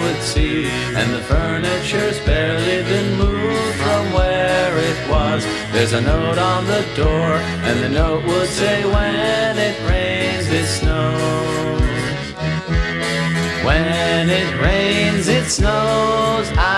would see, and the furniture's barely been moved from where it was. There's a note on the door, and the note would say, when it rains, it snows. When it rains, it snows.